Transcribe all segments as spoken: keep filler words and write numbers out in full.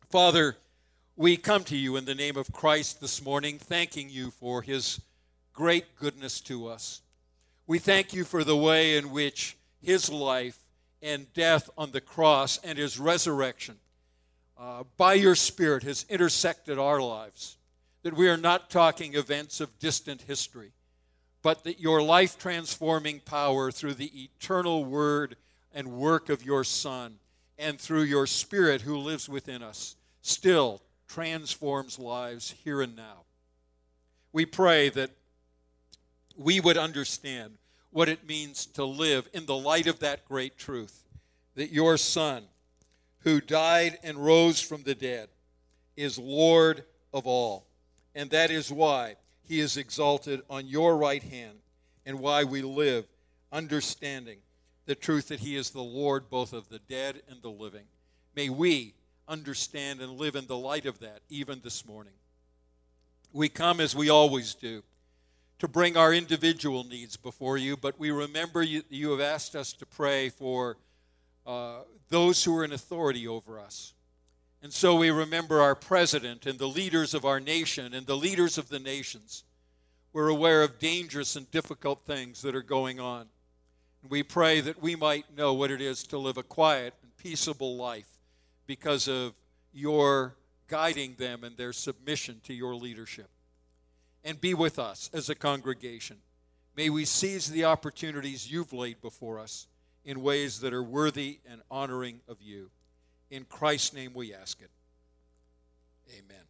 Father, we come to you in the name of Christ this morning, thanking you for his great goodness to us. We thank you for the way in which his life and death on the cross and his resurrection uh, by your Spirit has intersected our lives, that we are not talking events of distant history, but that your life-transforming power through the eternal word and work of your Son and through your Spirit who lives within us still transforms lives here and now. We pray that we would understand what it means to live in the light of that great truth, that your Son, who died and rose from the dead, is Lord of all. And that is why he is exalted on your right hand, and why we live understanding the truth that he is the Lord both of the dead and the living. May we understand and live in the light of that even this morning. We come, as we always do, to bring our individual needs before you, but we remember you, you have asked us to pray for uh, those who are in authority over us. And so we remember our president and the leaders of our nation and the leaders of the nations. We're aware of dangerous and difficult things that are going on. And we pray that we might know what it is to live a quiet and peaceable life because of your guiding them and their submission to your leadership. And be with us as a congregation. May we seize the opportunities you've laid before us in ways that are worthy and honoring of you. In Christ's name we ask it. Amen.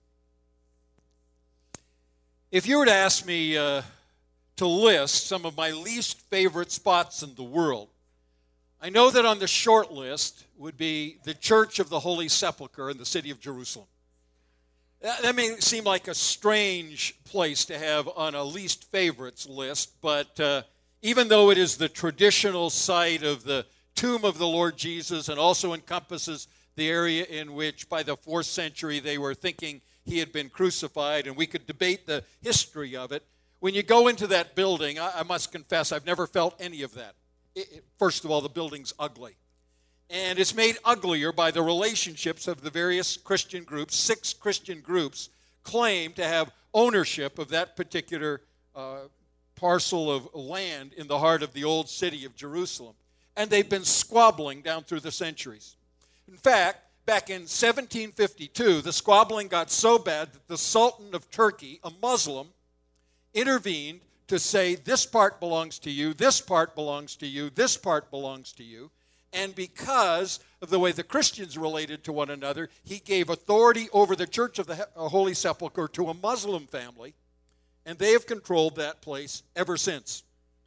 If you were to ask me uh, to list some of my least favorite spots in the world, I know that on the short list would be the Church of the Holy Sepulchre in the city of Jerusalem. That may seem like a strange place to have on a least favorites list, but uh, even though it is the traditional site of the tomb of the Lord Jesus and also encompasses the area in which by the fourth century they were thinking he had been crucified, and we could debate the history of it, when you go into that building, I, I must confess I've never felt any of that. It, it, first of all, the building's ugly. And it's made uglier by the relationships of the various Christian groups. Six Christian groups claim to have ownership of that particular uh, parcel of land in the heart of the old city of Jerusalem. And they've been squabbling down through the centuries. In fact, back in seventeen fifty-two, the squabbling got so bad that the Sultan of Turkey, a Muslim, intervened to say, this part belongs to you, this part belongs to you, this part belongs to you. And because of the way the Christians related to one another, he gave authority over the Church of the Holy Sepulchre to a Muslim family, and they have controlled that place ever since.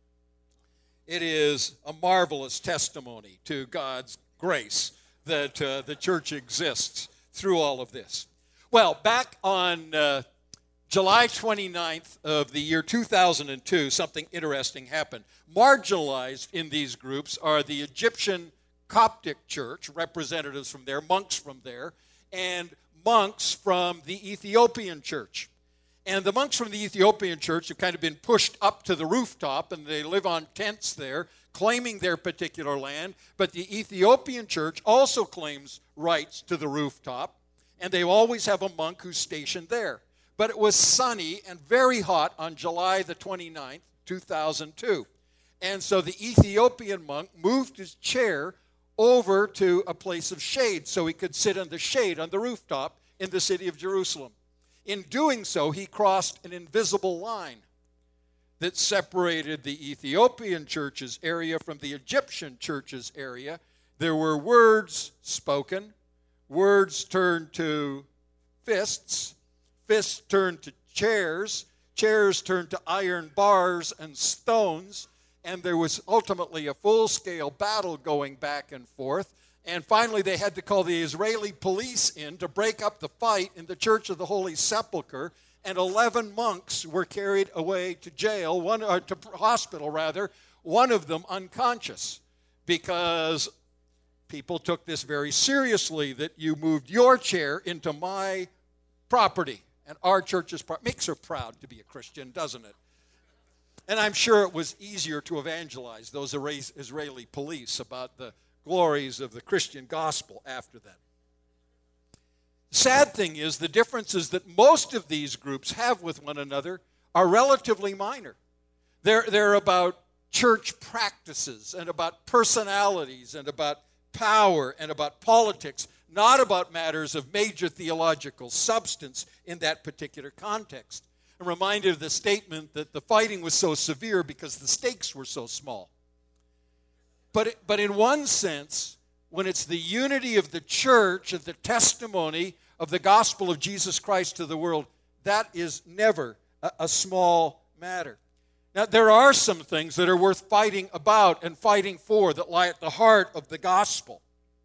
It is a marvelous testimony to God's grace that uh, the church exists through all of this. Well, back on uh, July twenty-ninth of the year two thousand two, something interesting happened. Marginalized in these groups are the Egyptian Coptic Church, representatives from there, monks from there, and monks from the Ethiopian Church. And the monks from the Ethiopian Church have kind of been pushed up to the rooftop, and they live on tents there, claiming their particular land. But the Ethiopian Church also claims rights to the rooftop, and they always have a monk who's stationed there. But it was sunny and very hot on July the twenty-ninth, two thousand two. And so the Ethiopian monk moved his chair over to a place of shade so he could sit in the shade on the rooftop in the city of Jerusalem. In doing so, he crossed an invisible line that separated the Ethiopian church's area from the Egyptian church's area. There were words spoken, words turned to fists, fists turned to chairs, chairs turned to iron bars and stones, and there was ultimately a full-scale battle going back and forth. And finally, they had to call the Israeli police in to break up the fight in the Church of the Holy Sepulchre, and eleven monks were carried away to jail, one or to hospital rather, one of them unconscious, because people took this very seriously, that you moved your chair into my property, and our church's property. Makes her proud to be a Christian, doesn't it? And I'm sure it was easier to evangelize those Israeli police about the glories of the Christian gospel after that. sad thing is the differences that most of these groups have with one another are relatively minor. They're, they're about church practices and about personalities and about power and about politics, not about matters of major theological substance in that particular context. I'm reminded of the statement that the fighting was so severe because the stakes were so small. But, but in one sense, when it's the unity of the church and the testimony of the gospel of Jesus Christ to the world, that is never a, a small matter. Now, there are some things that are worth fighting about and fighting for that lie at the heart of the gospel.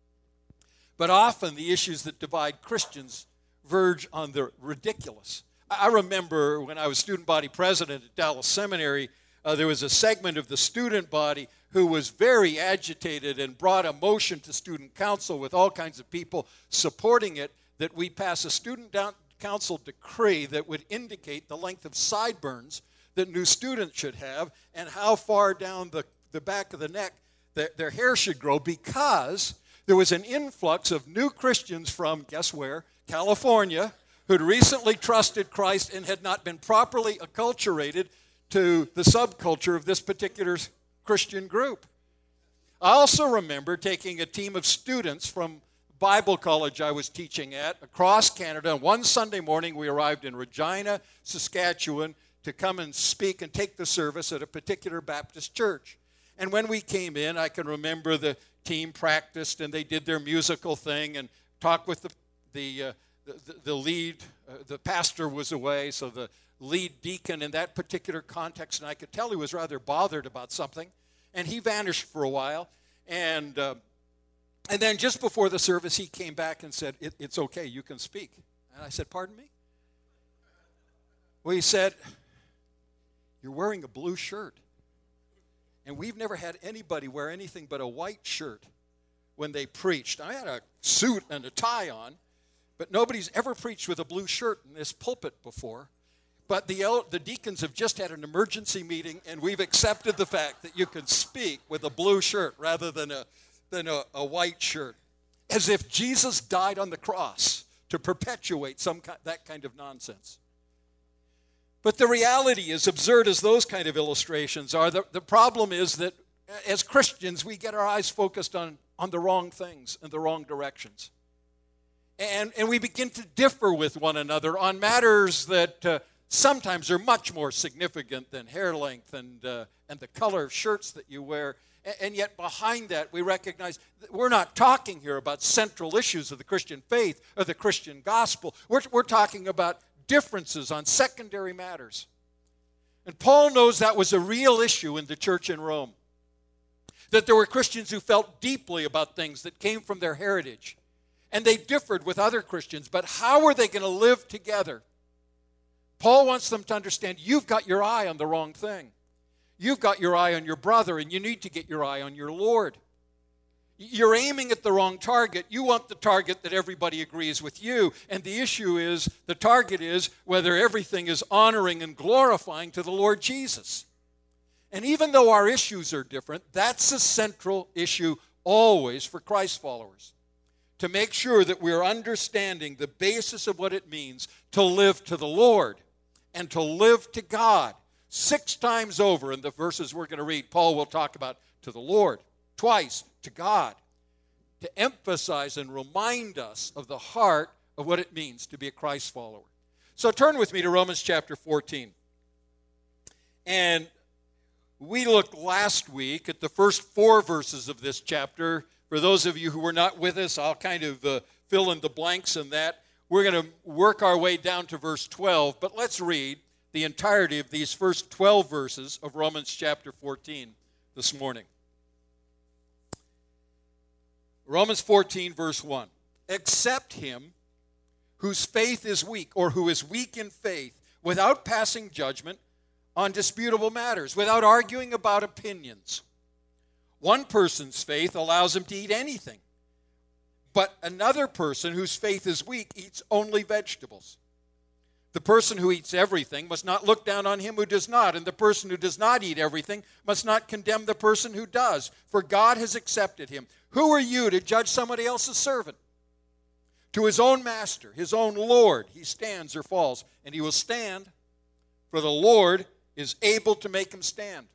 But often the issues that divide Christians verge on the ridiculous. I remember when I was student body president at Dallas Seminary, uh, there was a segment of the student body who was very agitated and brought a motion to student council with all kinds of people supporting it, that we pass a student down council decree that would indicate the length of sideburns that new students should have and how far down the, the back of the neck the, their hair should grow, because there was an influx of new Christians from, guess where, California, who'd recently trusted Christ and had not been properly acculturated to the subculture of this particular Christian group. I also remember taking a team of students from Bible college I was teaching at across Canada, and one Sunday morning we arrived in Regina, Saskatchewan, to come and speak and take the service at a particular Baptist church. And when we came in, I can remember the team practiced and they did their musical thing and talked with the the uh, the, the lead. Uh, the pastor was away, so the lead deacon in that particular context, and I could tell he was rather bothered about something, and he vanished for a while. And uh, and then just before the service, he came back and said, it, "It's okay, you can speak." And I said, "Pardon me?" Well, he said, "You're wearing a blue shirt. And we've never had anybody wear anything but a white shirt when they preached." I had a suit and a tie on, but nobody's ever preached with a blue shirt in this pulpit before. But the, el- the deacons have just had an emergency meeting, and we've accepted the fact that you can speak with a blue shirt rather than a, than a, a white shirt. As if Jesus died on the cross to perpetuate some ki- that kind of nonsense. But the reality is, absurd as those kind of illustrations are, the, the problem is that as Christians, we get our eyes focused on, on the wrong things and the wrong directions. And, and we begin to differ with one another on matters that uh, sometimes are much more significant than hair length and, uh, and the color of shirts that you wear. And, and yet behind that, we recognize that we're not talking here about central issues of the Christian faith or the Christian gospel. We're, we're talking about differences on secondary matters. And Paul knows that was a real issue in the church in Rome. That there were Christians who felt deeply about things that came from their heritage. And they differed with other Christians, but how are they going to live together? Paul wants them to understand, you've got your eye on the wrong thing. You've got your eye on your brother, and you need to get your eye on your Lord. You're aiming at the wrong target. You want the target that everybody agrees with you. And the issue is, the target is whether everything is honoring and glorifying to the Lord Jesus. And even though our issues are different, that's a central issue always for Christ followers. To make sure that we're understanding the basis of what it means to live to the Lord and to live to God. Six times over in the verses we're going to read, Paul will talk about to the Lord, twice to God, to emphasize and remind us of the heart of what it means to be a Christ follower. So turn with me to Romans chapter fourteen. And we looked last week at the first four verses of this chapter. For those of you who were not with us, I'll kind of uh, fill in the blanks in that. We're going to work our way down to verse twelve, but let's read the entirety of these first twelve verses of Romans chapter fourteen this morning. Romans fourteen, verse one. Accept him whose faith is weak, or who is weak in faith, without passing judgment on disputable matters, without arguing about opinions. One person's faith allows him to eat anything, but another person whose faith is weak eats only vegetables. The person who eats everything must not look down on him who does not, and the person who does not eat everything must not condemn the person who does, for God has accepted him. Who are you to judge somebody else's servant? To his own master, his own Lord, he stands or falls, and he will stand, for the Lord is able to make him stand.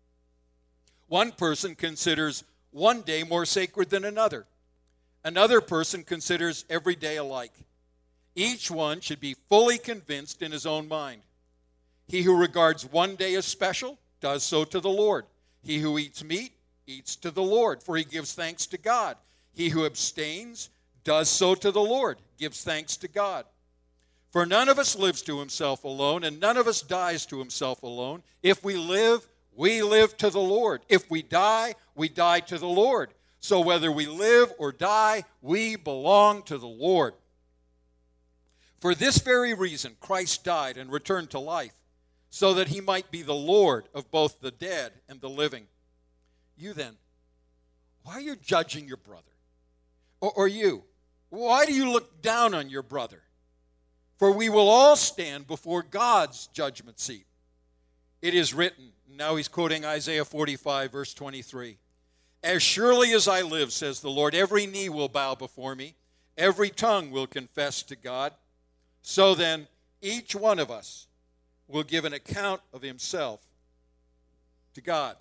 One person considers one day more sacred than another. Another person considers every day alike. Each one should be fully convinced in his own mind. He who regards one day as special does so to the Lord. He who eats meat eats to the Lord, for he gives thanks to God. He who abstains does so to the Lord, gives thanks to God. For none of us lives to himself alone, and none of us dies to himself alone. If we live, we live to the Lord. If we die, we die to the Lord. So whether we live or die, we belong to the Lord. For this very reason, Christ died and returned to life, so that he might be the Lord of both the dead and the living. You then, why are you judging your brother? Or, or you, why do you look down on your brother? For we will all stand before God's judgment seat. It is written, now he's quoting Isaiah forty-five, verse twenty-three. As surely as I live, says the Lord, every knee will bow before me, every tongue will confess to God. So then, each one of us will give an account of himself to God.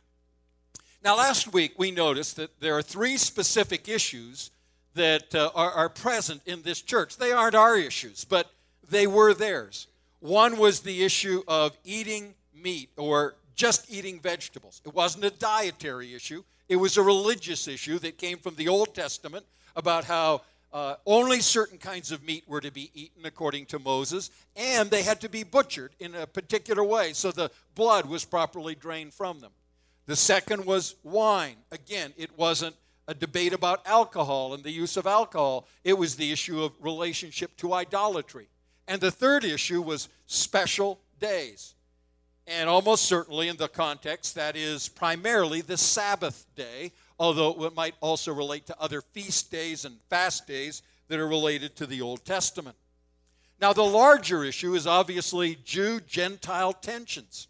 Now, last week we noticed that there are three specific issues that uh, are, are present in this church. They aren't our issues, but they were theirs. One was the issue of eating meat or just eating vegetables. It wasn't a dietary issue. It was a religious issue that came from the Old Testament about how uh, only certain kinds of meat were to be eaten according to Moses, and they had to be butchered in a particular way so the blood was properly drained from them. The second was wine. Again, it wasn't a debate about alcohol and the use of alcohol. It was the issue of relationship to idolatry. And the third issue was special days. And almost certainly in the context, that is primarily the Sabbath day, although it might also relate to other feast days and fast days that are related to the Old Testament. Now, the larger issue is obviously Jew-Gentile tensions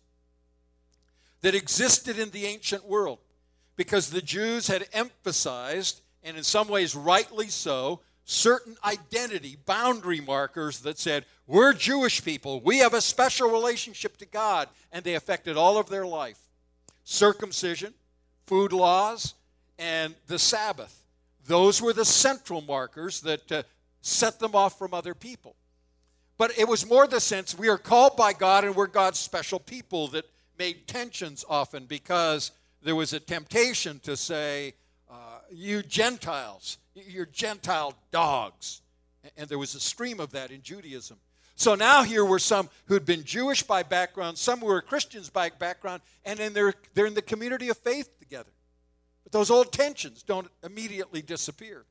that existed in the ancient world, because the Jews had emphasized, and in some ways rightly so, certain identity boundary markers that said, we're Jewish people, we have a special relationship to God, and they affected all of their life. Circumcision, food laws, and the Sabbath. Those were the central markers that uh, set them off from other people. But it was more the sense we are called by God and we're God's special people that made tensions often, because there was a temptation to say, uh, you Gentiles, you're Gentile dogs. And there was a stream of that in Judaism. So now here were some who'd been Jewish by background, some who were Christians by background, and then they're, they're in the community of faith together. But those old tensions don't immediately disappear.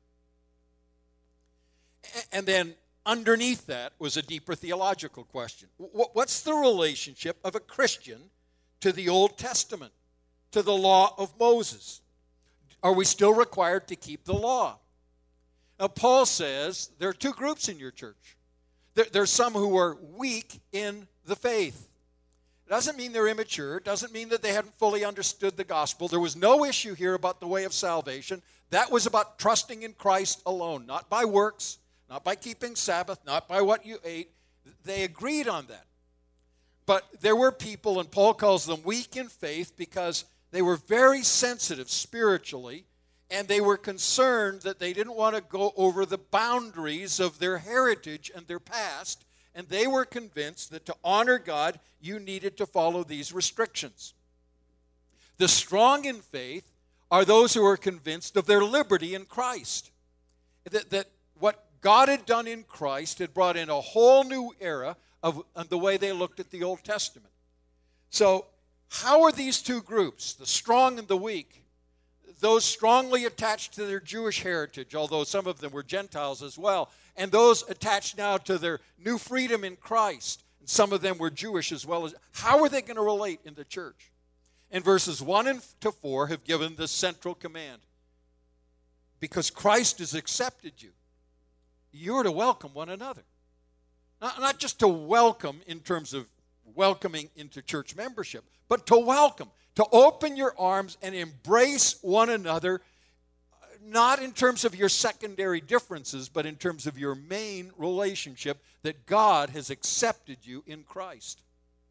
And then underneath that was a deeper theological question. What's the relationship of a Christian to the Old Testament, to the law of Moses? Are we still required to keep the law? Now, Paul says there are two groups in your church. There, there's some who are weak in the faith. It doesn't mean they're immature. It doesn't mean that they haven't fully understood the gospel. There was no issue here about the way of salvation. That was about trusting in Christ alone, not by works, not by keeping Sabbath, not by what you ate. They agreed on that. But there were people, and Paul calls them weak in faith, because they were very sensitive spiritually, and they were concerned that they didn't want to go over the boundaries of their heritage and their past, and they were convinced that to honor God, you needed to follow these restrictions. The strong in faith are those who are convinced of their liberty in Christ, that, that what God had done in Christ had brought in a whole new era of, of the way they looked at the Old Testament. So how are these two groups, the strong and the weak, those strongly attached to their Jewish heritage, although some of them were Gentiles as well, and those attached now to their new freedom in Christ, and some of them were Jewish as well, as how are they going to relate in the church? And verses one and to four have given the central command. Because Christ has accepted you, you're to welcome one another. Not, not just to welcome in terms of welcoming into church membership, but to welcome, to open your arms and embrace one another, not in terms of your secondary differences, but in terms of your main relationship that God has accepted you in Christ.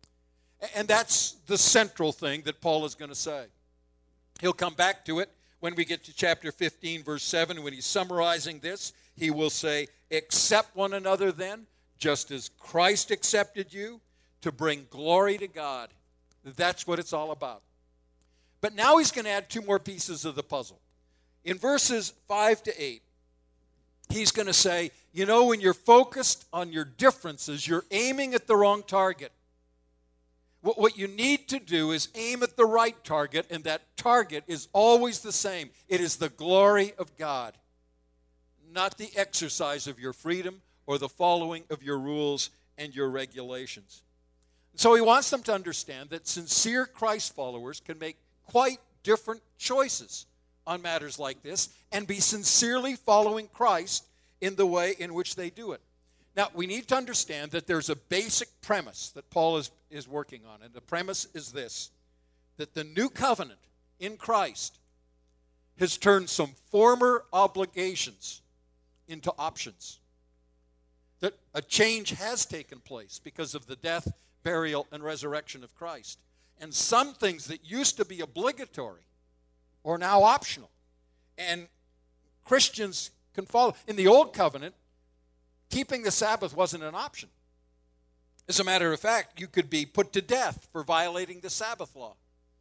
And that's the central thing that Paul is going to say. He'll come back to it when we get to chapter fifteen, verse seven. When he's summarizing this, he will say, accept one another then, just as Christ accepted you, to bring glory to God. That's what it's all about. But now he's going to add two more pieces of the puzzle. In verses five to eight, he's going to say, you know, when you're focused on your differences, you're aiming at the wrong target. What you need to do is aim at the right target, and that target is always the same. It is the glory of God, not the exercise of your freedom or the following of your rules and your regulations. So he wants them to understand that sincere Christ followers can make quite different choices on matters like this and be sincerely following Christ in the way in which they do it. Now, we need to understand that there's a basic premise that Paul is, is working on, and the premise is this, that the new covenant in Christ has turned some former obligations into options, that a change has taken place because of the death, burial, and resurrection of Christ. And some things that used to be obligatory are now optional. And Christians can follow. In the Old Covenant, keeping the Sabbath wasn't an option. As a matter of fact, you could be put to death for violating the Sabbath law.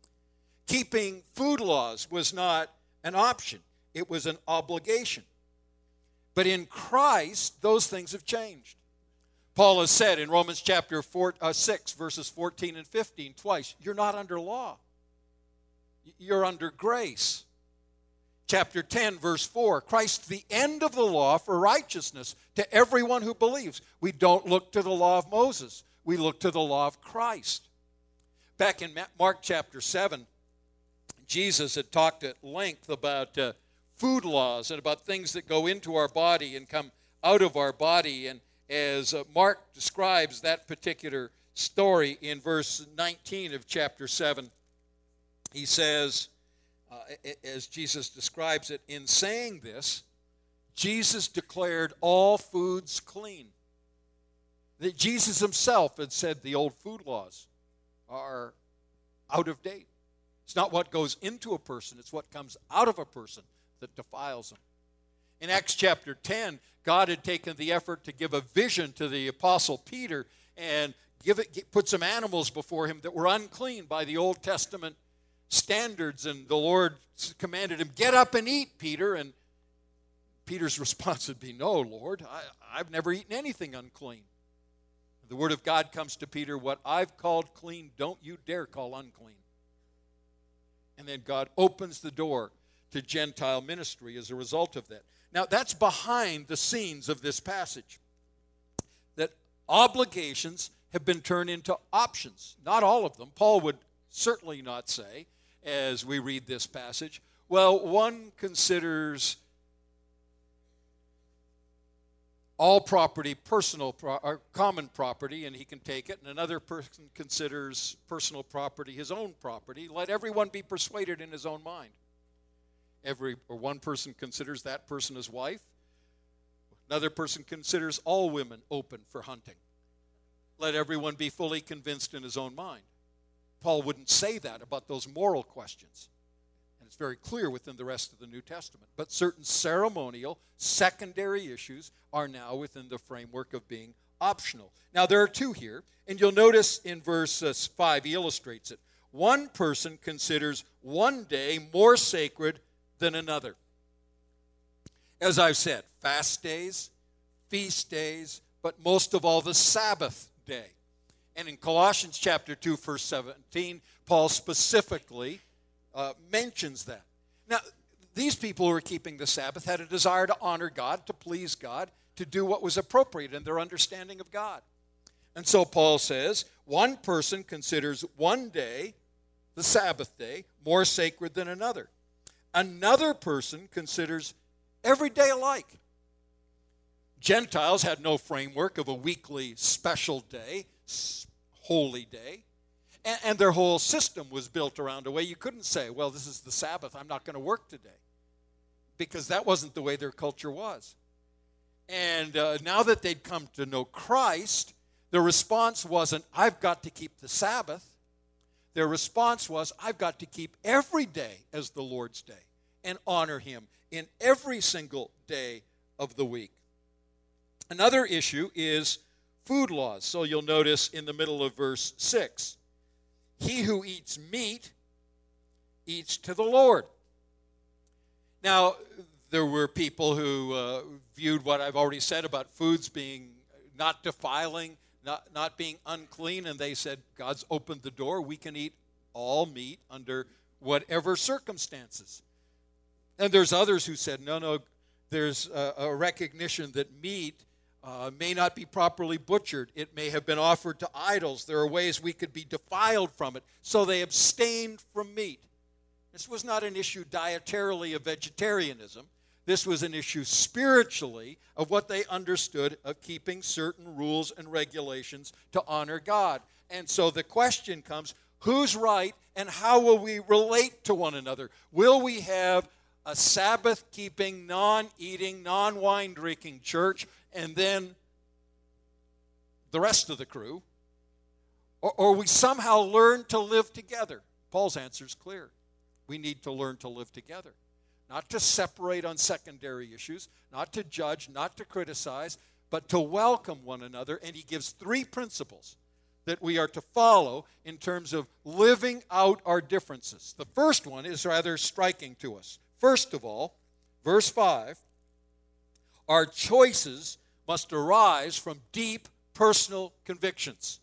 Keeping food laws was not an option. It was an obligation. But in Christ, those things have changed. Paul has said in Romans chapter four, uh, six, verses fourteen and fifteen, twice, you're not under law. You're under grace. Chapter ten, verse four, Christ, the end of the law for righteousness to everyone who believes. We don't look to the law of Moses. We look to the law of Christ. Back in Mark chapter seven, Jesus had talked at length about uh, food laws and about things that go into our body and come out of our body. And as uh, Mark describes that particular story in verse nineteen of chapter seven, he says, uh, as Jesus describes it, in saying this, Jesus declared all foods clean. That Jesus himself had said the old food laws are out of date. It's not what goes into a person, it's what comes out of a person that defiles them. In Acts chapter ten, God had taken the effort to give a vision to the apostle Peter and give it, put some animals before him that were unclean by the Old Testament standards, and the Lord commanded him, get up and eat, Peter. And Peter's response would be, no, Lord, I, I've never eaten anything unclean. The word of God comes to Peter, what I've called clean, don't you dare call unclean. And then God opens the door to Gentile ministry as a result of that. Now, that's behind the scenes of this passage, that obligations have been turned into options. Not all of them. Paul would certainly not say, as we read this passage, well, one considers all property personal pro- or common property, and he can take it, and another person considers personal property his own property. Let everyone be persuaded in his own mind. Every or one person considers that person his wife. Another person considers all women open for hunting. Let everyone be fully convinced in his own mind. Paul wouldn't say that about those moral questions. And it's very clear within the rest of the New Testament. But certain ceremonial, secondary issues are now within the framework of being optional. Now, there are two here, and you'll notice in verse uh, five, he illustrates it. One person considers one day more sacred than another. As I've said, fast days, feast days, but most of all the Sabbath day. And in Colossians chapter two, verse seventeen, Paul specifically uh, mentions that. Now, these people who were keeping the Sabbath had a desire to honor God, to please God, to do what was appropriate in their understanding of God. And so Paul says, one person considers one day, the Sabbath day, more sacred than another. Another person considers every day alike. Gentiles had no framework of a weekly special day, holy day, and, and their whole system was built around a way you couldn't say, well, this is the Sabbath, I'm not going to work today. because that wasn't the way their culture was. And uh, now that they'd come to know Christ, their response wasn't, I've got to keep the Sabbath. Their response was, I've got to keep every day as the Lord's day and honor him in every single day of the week. Another issue is food laws. So you'll notice in the middle of verse six, he who eats meat eats to the Lord. Now, there were people who uh, viewed what I've already said about foods being not defiling, not, not being unclean, and they said, God's opened the door. We can eat all meat under whatever circumstances. And there's others who said, no, no, there's a, a recognition that meat uh, may not be properly butchered. It may have been offered to idols. There are ways we could be defiled from it. So they abstained from meat. This was not an issue dietarily of vegetarianism. This was an issue spiritually of what they understood of keeping certain rules and regulations to honor God. And so the question comes, who's right and how will we relate to one another? Will we have a Sabbath-keeping, non-eating, non-wine-drinking church and then the rest of the crew? Or, or we somehow learn to live together? Paul's answer is clear. We need to learn to live together. Not to separate on secondary issues, not to judge, not to criticize, but to welcome one another. And he gives three principles that we are to follow in terms of living out our differences. The first one is rather striking to us. First of all, verse five, our choices must arise from deep personal convictions.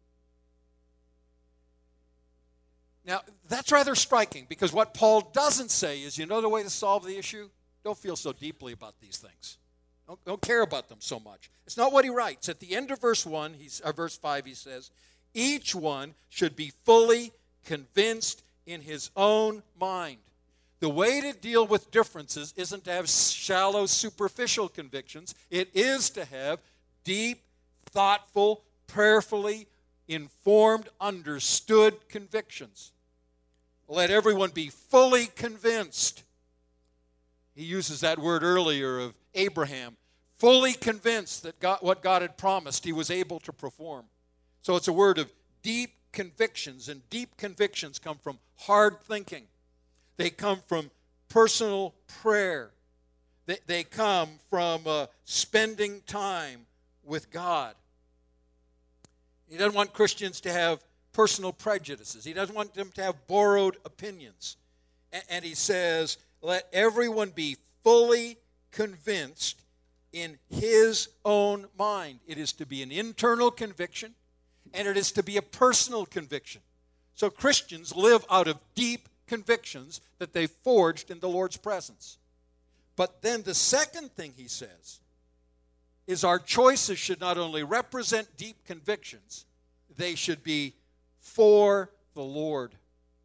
Now, that's rather striking because what Paul doesn't say is, you know the way to solve the issue? Don't feel so deeply about these things. Don't, don't care about them so much. It's not what he writes. At the end of verse one, he's, or verse five, he says, each one should be fully convinced in his own mind. The way to deal with differences isn't to have shallow, superficial convictions. It is to have deep, thoughtful, prayerfully informed, understood convictions. Let everyone be fully convinced. He uses that word earlier of Abraham, fully convinced that God, what God had promised he was able to perform. So it's a word of deep convictions, and deep convictions come from hard thinking. They come from personal prayer. They, they come from uh, spending time with God. He doesn't want Christians to have personal prejudices. He doesn't want them to have borrowed opinions. And, and he says, let everyone be fully convinced in his own mind. It is to be an internal conviction, and it is to be a personal conviction. So Christians live out of deep convictions that they forged in the Lord's presence. But then the second thing he says is our choices should not only represent deep convictions, they should be for the Lord,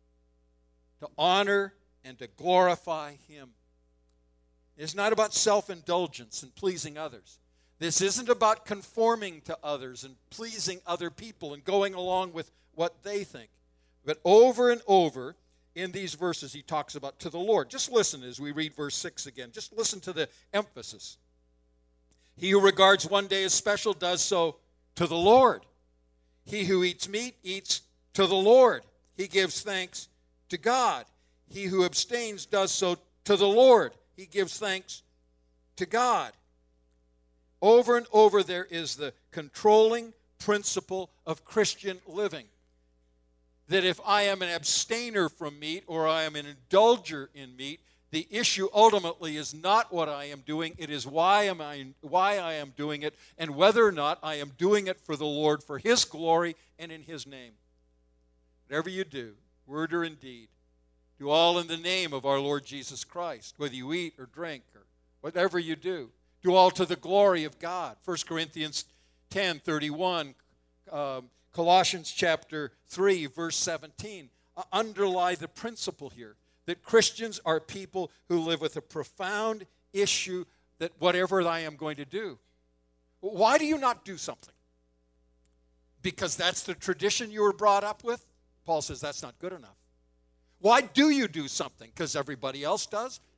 to honor and to glorify him. It's not about self-indulgence and pleasing others. This isn't about conforming to others and pleasing other people and going along with what they think. But over and over in these verses he talks about to the Lord. Just listen as we read verse six again. Just listen to the emphasis. He who regards one day as special does so to the Lord. He who eats meat eats to the Lord. He gives thanks to God. He who abstains does so to the Lord. He gives thanks to God. Over and over there is the controlling principle of Christian living. That if I am an abstainer from meat or I am an indulger in meat, the issue ultimately is not what I am doing. It is why am I, why I am doing it and whether or not I am doing it for the Lord, for his glory and in his name. Whatever you do, word or in deed, do all in the name of our Lord Jesus Christ, whether you eat or drink or whatever you do. Do all to the glory of God. First Corinthians ten thirty-one, um, Colossians chapter three, verse seventeen. Uh, underlie the principle here that Christians are people who live with a profound issue that whatever I am going to do. Why do you not do something? Because that's the tradition you were brought up with? Paul says that's not good enough. Why do you do something? Because everybody else does?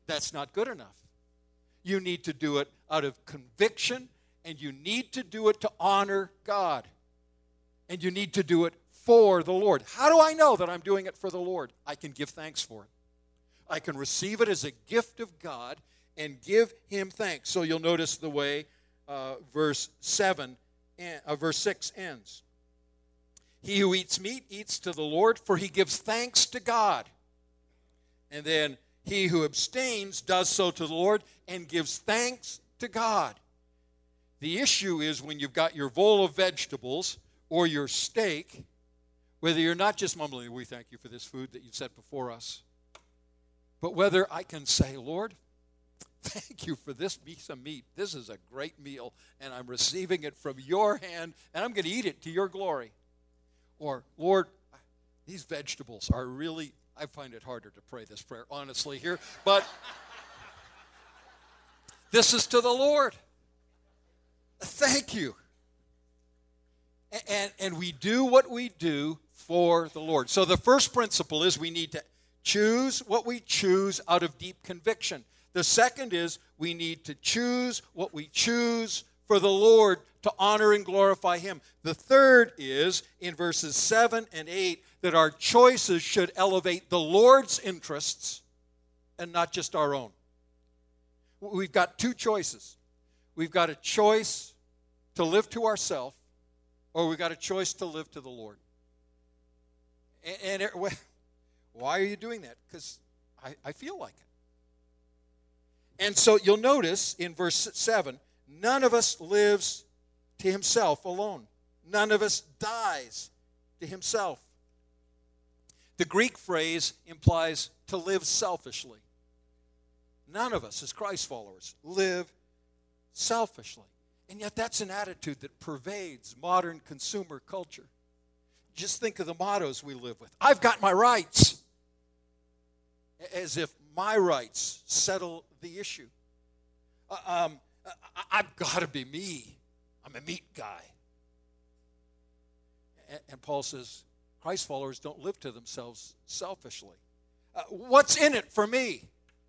That's not good enough. You need to do it out of conviction, and you need to do it to honor God. And you need to do it for the Lord. How do I know that I'm doing it for the Lord? I can give thanks for it. I can receive it as a gift of God and give him thanks. So you'll notice the way uh, verse seven, uh, verse six ends. He who eats meat eats to the Lord, for he gives thanks to God. And then he who abstains does so to the Lord and gives thanks to God. The issue is when you've got your bowl of vegetables or your steak, whether you're not just mumbling, we thank you for this food that you've set before us, but whether I can say, Lord, thank you for this piece of meat. This is a great meal, and I'm receiving it from your hand, and I'm going to eat it to your glory. Or, Lord, these vegetables are really, I find it harder to pray this prayer, honestly, here, but this is to the Lord. Thank you. And, and we do what we do for the Lord. So the first principle is we need to choose what we choose out of deep conviction. The second is we need to choose what we choose for the Lord to honor and glorify him. The third is in verses seven and eight that our choices should elevate the Lord's interests and not just our own. We've got two choices. We've got a choice to live to ourselves, or we've got a choice to live to the Lord. And, and it, why are you doing that? Because I, I feel like it. And so you'll notice in verse seven, none of us lives to himself alone. None of us dies to himself. The Greek phrase implies to live selfishly. None of us, as Christ followers, live selfishly. And yet that's an attitude that pervades modern consumer culture. Just think of the mottos we live with. I've got my rights. As if my rights settle the issue. Uh, um, I, I've got to be me. I'm a meat guy. And, and Paul says, Christ followers don't live to themselves selfishly. Uh, what's in it for me?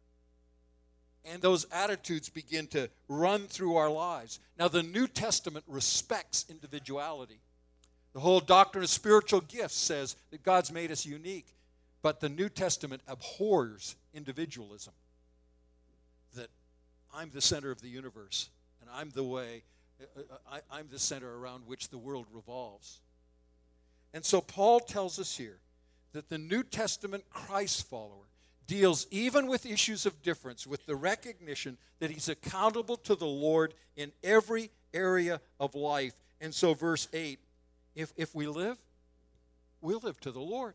And those attitudes begin to run through our lives. Now, the New Testament respects individuality. The whole doctrine of spiritual gifts says that God's made us unique. But the New Testament abhors individualism. That I'm the center of the universe, and I'm the way, I, I'm the center around which the world revolves. And so Paul tells us here that the New Testament Christ follower deals even with issues of difference with the recognition that he's accountable to the Lord in every area of life. And so verse eight, if, if we live, we'll live to the Lord.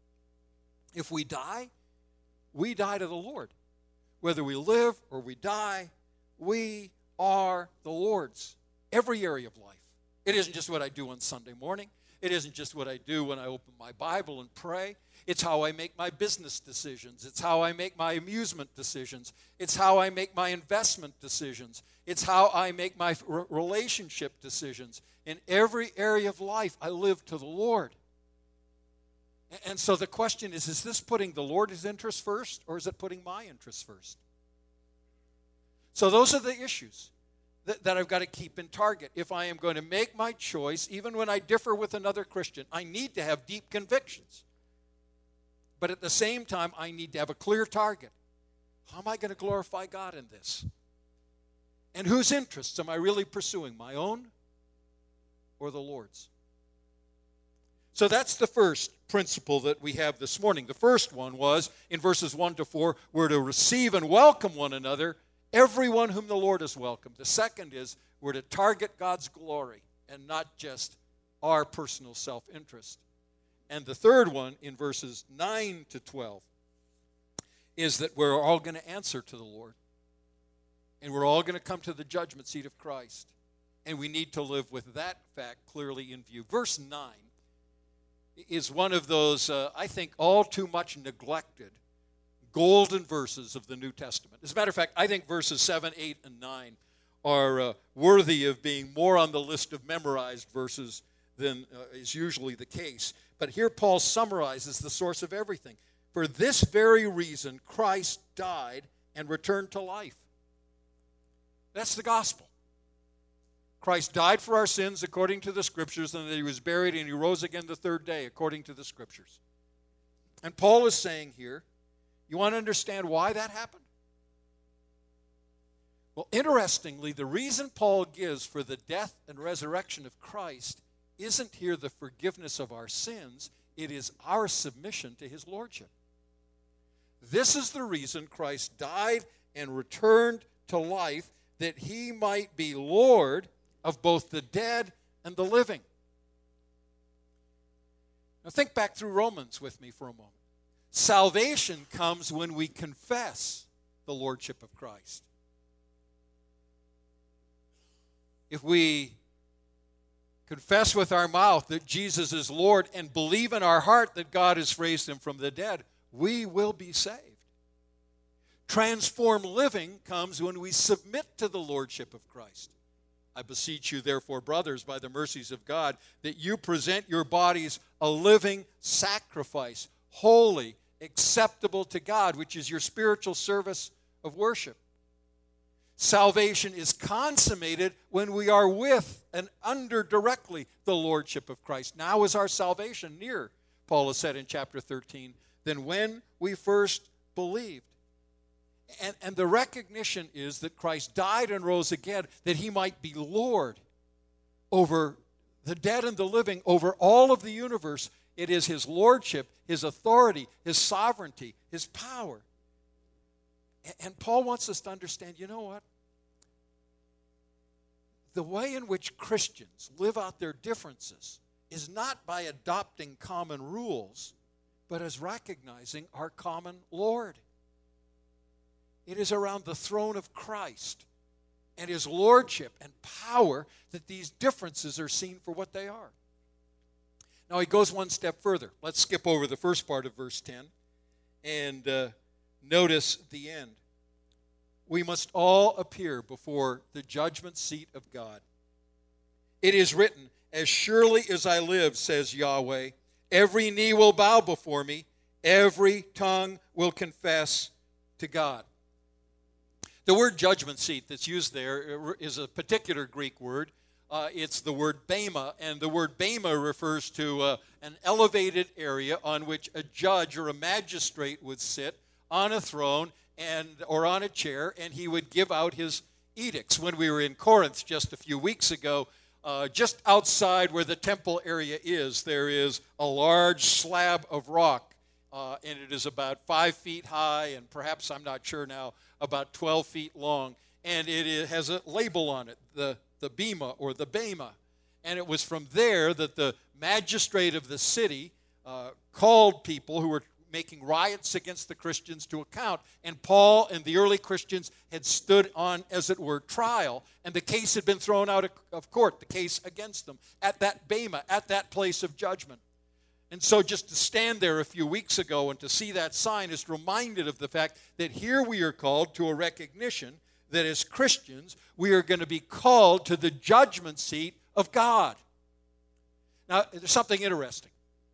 If we die, we die to the Lord. Whether we live or we die, we are the Lord's. Every area of life. It isn't just what I do on Sunday morning. It isn't just what I do when I open my Bible and pray. It's how I make my business decisions. It's how I make my amusement decisions. It's how I make my investment decisions. It's how I make my r- relationship decisions. In every area of life, I live to the Lord. And so the question is, is this putting the Lord's interests first, or is it putting my interests first? So those are the issues that, that I've got to keep in target. If I am going to make my choice, even when I differ with another Christian, I need to have deep convictions. But at the same time, I need to have a clear target. How am I going to glorify God in this? And whose interests am I really pursuing, my own or the Lord's? So that's the first principle that we have this morning. The first one was, in verses one to four, we're to receive and welcome one another, everyone whom the Lord has welcomed. The second is, we're to target God's glory and not just our personal self-interest. And the third one, in verses nine to twelve, is that we're all going to answer to the Lord. And we're all going to come to the judgment seat of Christ. And we need to live with that fact clearly in view. Verse nine is one of those, uh, I think, all too much neglected golden verses of the New Testament. As a matter of fact, I think verses seven, eight, and nine are uh, worthy of being more on the list of memorized verses than uh, is usually the case. But here Paul summarizes the source of everything. For this very reason, Christ died and returned to life. That's the gospel. Christ died for our sins according to the Scriptures, and that he was buried and he rose again the third day according to the Scriptures. And Paul is saying here, you want to understand why that happened? Well, interestingly, the reason Paul gives for the death and resurrection of Christ isn't here the forgiveness of our sins, it is our submission to his lordship. This is the reason Christ died and returned to life, that he might be Lord of both the dead and the living. Now think back through Romans with me for a moment. Salvation comes when we confess the lordship of Christ. If we confess with our mouth that Jesus is Lord and believe in our heart that God has raised him from the dead, we will be saved. Transformed living comes when we submit to the lordship of Christ. I beseech you, therefore, brothers, by the mercies of God, that you present your bodies a living sacrifice, holy, acceptable to God, which is your spiritual service of worship. Salvation is consummated when we are with and under directly the lordship of Christ. Now is our salvation near, Paul has said in chapter thirteen, than when we first believed. And, and the recognition is that Christ died and rose again, that he might be Lord over the dead and the living, over all of the universe. It is his lordship, his authority, his sovereignty, his power. And Paul wants us to understand, you know what? The way in which Christians live out their differences is not by adopting common rules, but as recognizing our common Lord. It is around the throne of Christ and his lordship and power that these differences are seen for what they are. Now he goes one step further. Let's skip over the first part of verse ten and uh, notice the end. We must all appear before the judgment seat of God. It is written, as surely as I live, says Yahweh, every knee will bow before me, every tongue will confess to God. The word judgment seat that's used there is a particular Greek word. Uh, it's the word bema, and the word bema refers to uh, an elevated area on which a judge or a magistrate would sit on a throne and or on a chair, and he would give out his edicts. When we were in Corinth just a few weeks ago, uh, just outside where the temple area is, there is a large slab of rock, uh, and it is about five feet high, and perhaps, I'm not sure now, about twelve feet long, and it has a label on it, the, the bema or the bema. And it was from there that the magistrate of the city uh, called people who were making riots against the Christians to account. And Paul and the early Christians had stood on, as it were, trial, and the case had been thrown out of court, the case against them, at that bema, at that place of judgment. And so just to stand there a few weeks ago and to see that sign is reminded of the fact that here we are called to a recognition that as Christians, we are going to be called to the judgment seat of God. Now, there's something interesting.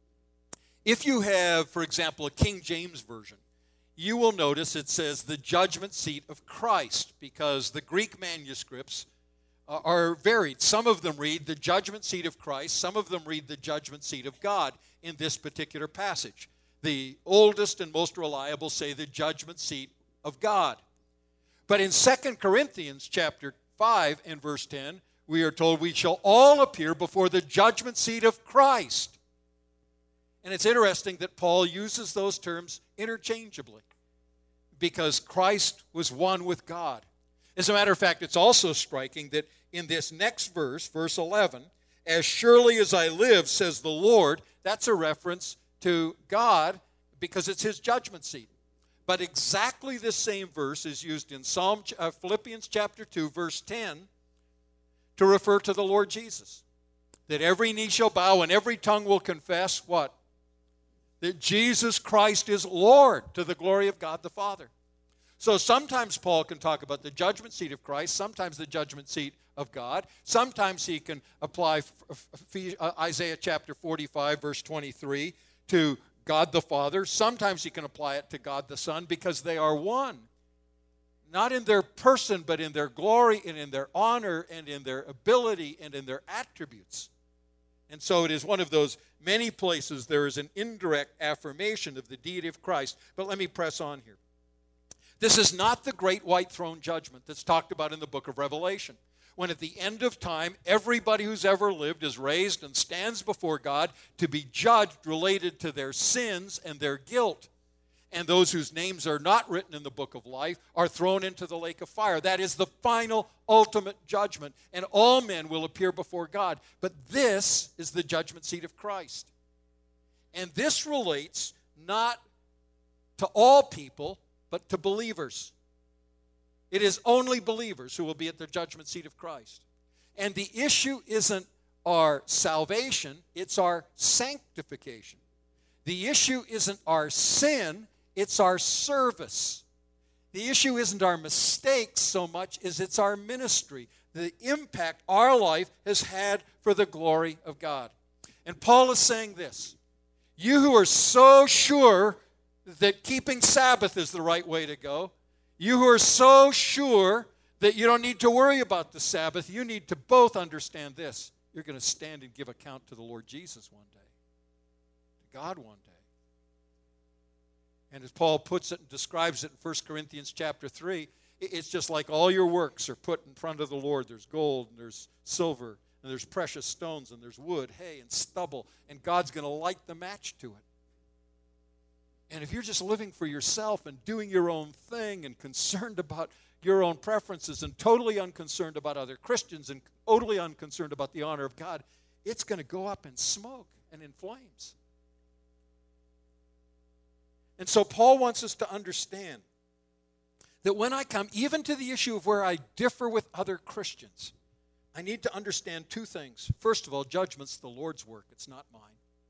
If you have, for example, a King James Version, you will notice it says the judgment seat of Christ, because the Greek manuscripts are varied. Some of them read the judgment seat of Christ. Some of them read the judgment seat of God in this particular passage. The oldest and most reliable say the judgment seat of God. But in Second Corinthians chapter five and verse ten, we are told we shall all appear before the judgment seat of Christ. And it's interesting that Paul uses those terms interchangeably because Christ was one with God. As a matter of fact, it's also striking that in this next verse, verse eleven, as surely as I live, says the Lord, that's a reference to God because it's his judgment seat. But exactly the same verse is used in Psalm, uh, Philippians chapter two, verse ten, to refer to the Lord Jesus. That every knee shall bow and every tongue will confess, what? That Jesus Christ is Lord, to the glory of God the Father. So sometimes Paul can talk about the judgment seat of Christ, sometimes the judgment seat of God. Sometimes he can apply Isaiah chapter forty-five, verse twenty-three, to God the Father. Sometimes he can apply it to God the Son because they are one not in their person, but in their glory and in their honor and in their ability and in their attributes. And so it is one of those many places there is an indirect affirmation of the deity of Christ. But let me press on here. This is not the great white throne judgment that's talked about in the book of Revelation, when at the end of time, everybody who's ever lived is raised and stands before God to be judged related to their sins and their guilt. And those whose names are not written in the book of life are thrown into the lake of fire. That is the final, ultimate judgment, and all men will appear before God. But this is the judgment seat of Christ. And this relates not to all people, but to believers. It is only believers who will be at the judgment seat of Christ. And the issue isn't our salvation, it's our sanctification. The issue isn't our sin, it's our service. The issue isn't our mistakes so much as it's our ministry, the impact our life has had for the glory of God. And Paul is saying this: you who are so sure that keeping Sabbath is the right way to go, you who are so sure that you don't need to worry about the Sabbath, you need to both understand this: you're going to stand and give account to the Lord Jesus one day, to God one day. And as Paul puts it and describes it in First Corinthians chapter three, it's just like all your works are put in front of the Lord. There's gold, and there's silver, and there's precious stones, and there's wood, hay, and stubble, and God's going to light the match to it. And if you're just living for yourself and doing your own thing and concerned about your own preferences and totally unconcerned about other Christians and totally unconcerned about the honor of God, it's going to go up in smoke and in flames. And so Paul wants us to understand that when I come even to the issue of where I differ with other Christians, I need to understand two things. First of all, judgment's the Lord's work. It's not mine.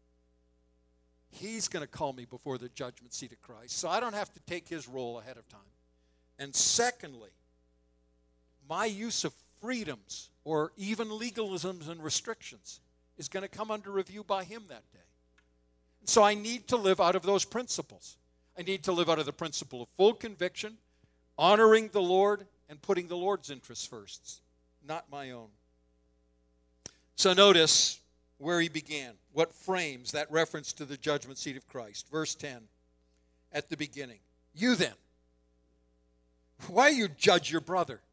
He's going to call me before the judgment seat of Christ, so I don't have to take his role ahead of time. And secondly, my use of freedoms or even legalisms and restrictions is going to come under review by him that day. So I need to live out of those principles. I need to live out of the principle of full conviction, honoring the Lord, and putting the Lord's interests first, not my own. So notice where he began, what frames that reference to the judgment seat of Christ. Verse ten, at the beginning. You then, why you judge your brother?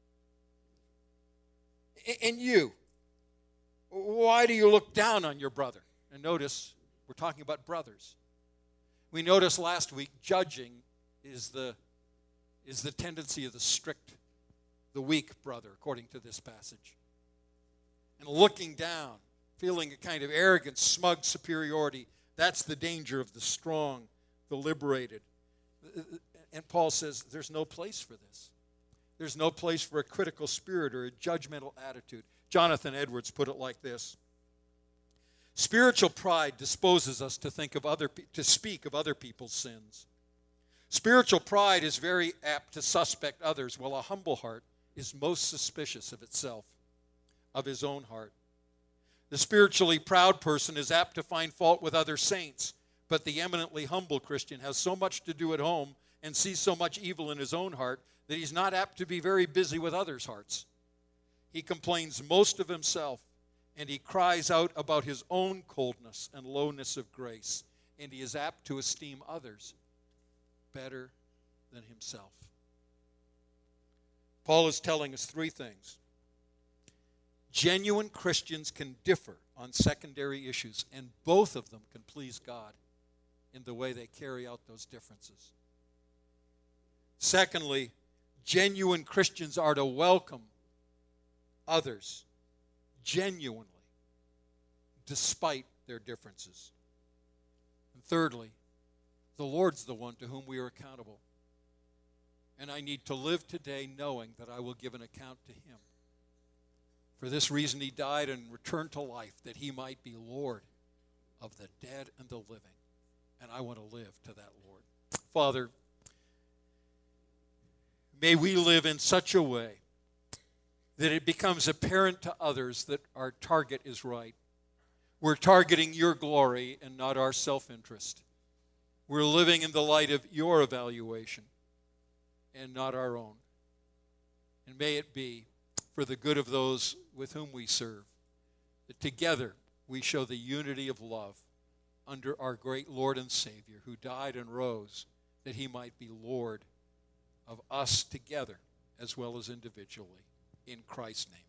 And you, why do you look down on your brother? And notice, we're talking about brothers. We noticed last week, judging is the, is the tendency of the strict, the weak brother, according to this passage. And looking down, feeling a kind of arrogant, smug superiority, that's the danger of the strong, the liberated. And Paul says there's no place for this. There's no place for a critical spirit or a judgmental attitude. Jonathan Edwards put it like this: spiritual pride disposes us to think of other, to speak of other people's sins. Spiritual pride is very apt to suspect others, while a humble heart is most suspicious of itself, of his own heart. The spiritually proud person is apt to find fault with other saints, but the eminently humble Christian has so much to do at home and sees so much evil in his own heart that he's not apt to be very busy with others' hearts. He complains most of himself, and he cries out about his own coldness and lowness of grace, and he is apt to esteem others better than himself. Paul is telling us three things. Genuine Christians can differ on secondary issues, and both of them can please God in the way they carry out those differences. Secondly, genuine Christians are to welcome others genuinely, despite their differences. And thirdly, the Lord's the one to whom we are accountable. And I need to live today knowing that I will give an account to him. For this reason he died and returned to life, that he might be Lord of the dead and the living. And I want to live to that Lord. Father, may we live in such a way that it becomes apparent to others that our target is right. We're targeting your glory and not our self-interest. We're living in the light of your evaluation. and not our own. And may it be for the good of those with whom we serve, that together we show the unity of love under our great Lord and Savior, who died and rose that he might be Lord of us together as well as individually. In Christ's name.